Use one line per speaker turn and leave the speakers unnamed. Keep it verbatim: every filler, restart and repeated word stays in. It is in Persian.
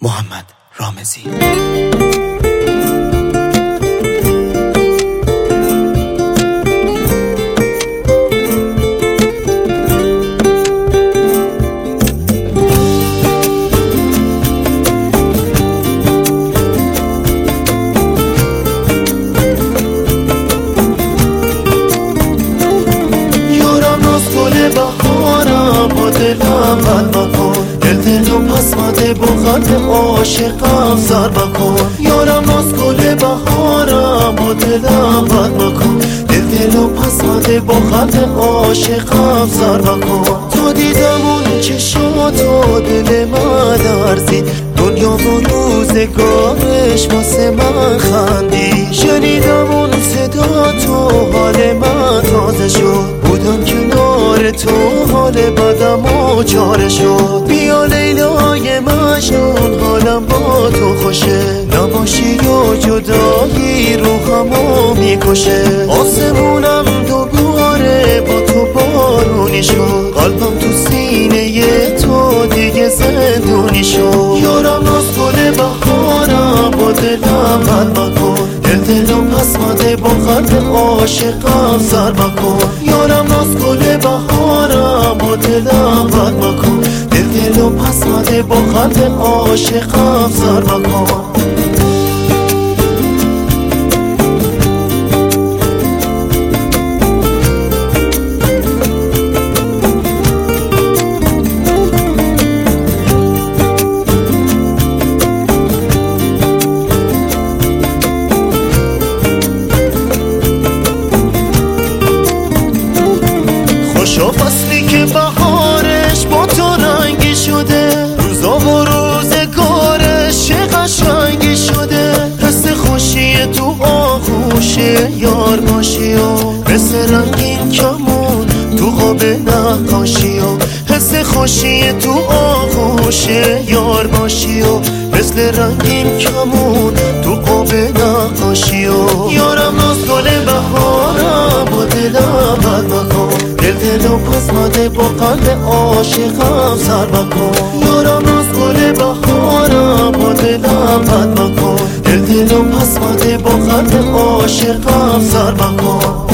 محمد رامزی.
دلم بد مکن، دل دل و پس مده بخند عاشقم سر بکن. یارم از گل بهارم و دلم بد مکن، دل دل و پس مده بخند عاشقم سر بکن. تو دیدم اون چشاتو دل من لرزید، دنیا و روزگارش واسه من خندید. شنیدم اون صدا تو حال من تازه شد، بودم کنار تو حال بدم و چاره شد. بیا لیلای مجنون حالم با تو خوشه، نباشی و جدایی روحمو میکشه. آسمونم دوباره با تو بارونی شد، قلبم تو سینه تو دیگه زندونی شد. یارم از گل بهارم با دلم بد مکن، دل دلم پس مده با خط عاشقم سر بکن. یارم از گل بهارم با دلم بد مکن، دل دلم پس مده با خط عاشقم سر بکن. خوشا فصلی که بهارش با تو رنگی شده، روزا و روزگارش چه قشنگی شده. حس خوشی تو آغوش یار باشی و مثل رنگین کمون تو خواب نقاشی و حس خوشی تو آغوش یار باشی و مثل رنگین کمون تو خواب نقاشی و یارم از گل بهارم با دلم بد مکن، دل دل و پس مده با قلب عاشقم سر بکن. یارم از گل بهارم با دلم بد مکن، دل دل و پس مده با قلب عاشقم سر بکن.